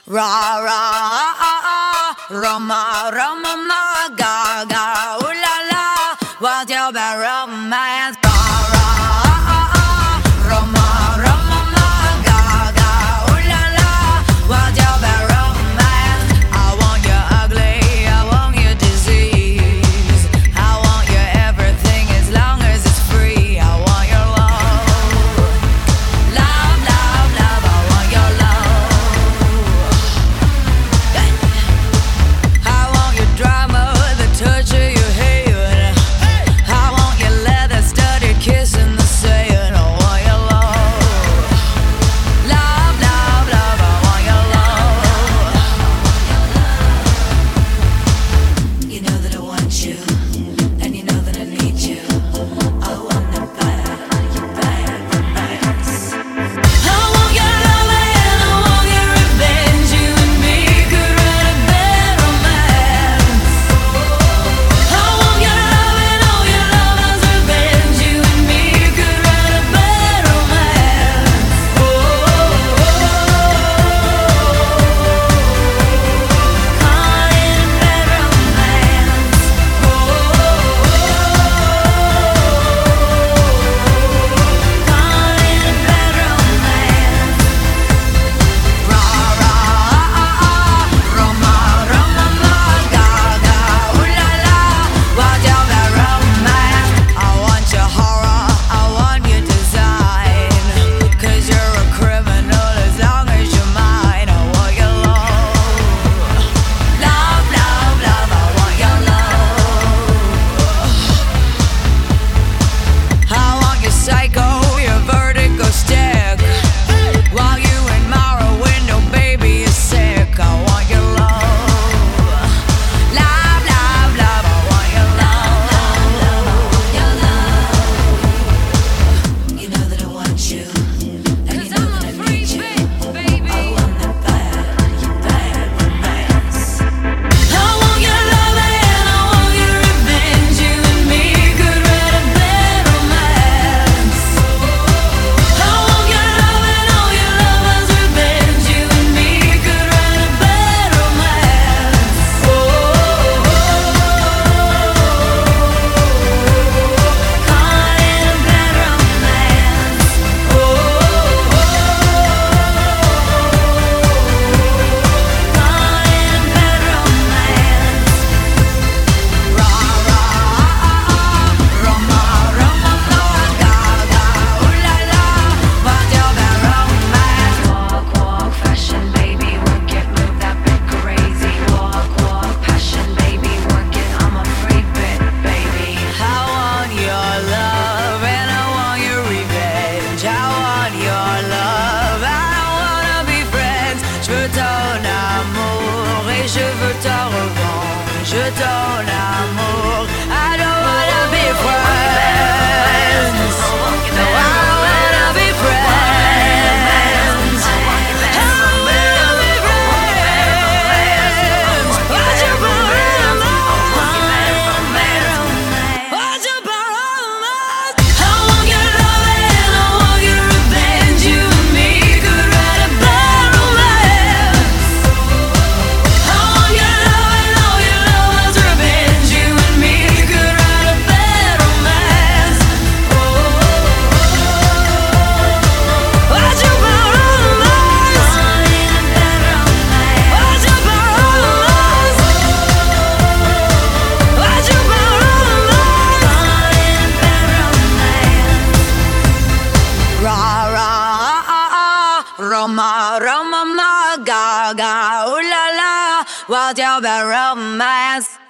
Ra ra, Roma Roma ma ga ga, ooh la la, what's your bad romance? Ra ra, Roma Roma ma ga ga, ooh la la, what's your bad romance? I want you ugly, I want you disease, I want you everything as long as it's free. I want your love, love, love, love. I want your love. I want your drama, the torture you hate. I want your leather-studded kiss in the sand. I want your love, love, love, love. I want your love. You know that I want you, and you know that I need you. I want the bad, your bad romance. I want your love and I want your revenge. You and me could write a bad romance. I want your love and all your lovers' revenge. You and me could write a bad romance. Oh, call it a bad romance. Oh, call it a bad romance. Ra ra, Roma Roma ma ga ga, ooh la la, what's your bad romance? I want your horror, I want your design, 'cause you're a criminal as long as you're mine. I want your love, love, love, love. I want your love. I want your psycho, your vertigo stick, while you admire a window, baby, you're sick. I want your love, love, love, love. I want your love, your love. You know that I want you, and you know that I need you. I want the bad, your bad romance. I want your love and I want your revenge. You and me could write a bad romance. I want your love and all your lovers' revenge. You and me could write a bad romance. Oh, call it a bad romance. Oh, call it a bad romance. Ra ra, Roma Roma ma ga ga, ooh la la, what's your bad romance? Walk, walk, fashion, baby, work it, move that bit crazy. Walk, walk, passion, baby, work it, I'm a freak bit, baby. I want your love and I want your revenge. I want your love, I wanna be friends. Je veux ton amour et je veux ta revanche. Je veux ton amour, I don't wanna be friends. No, I wanna be friends. I wanna be friends. What's your bad romance? What's your bad romance? I want your love and I want your revenge. You and me could write a bad romance. I want your love and all your lovers' revenge. You and me could write a bad romance. Oh, what's your bad romance? What's your bad romance? What's your bad romance? Ra ra, Roma Roma ma ga ga, ooh la la, what's your bad romance?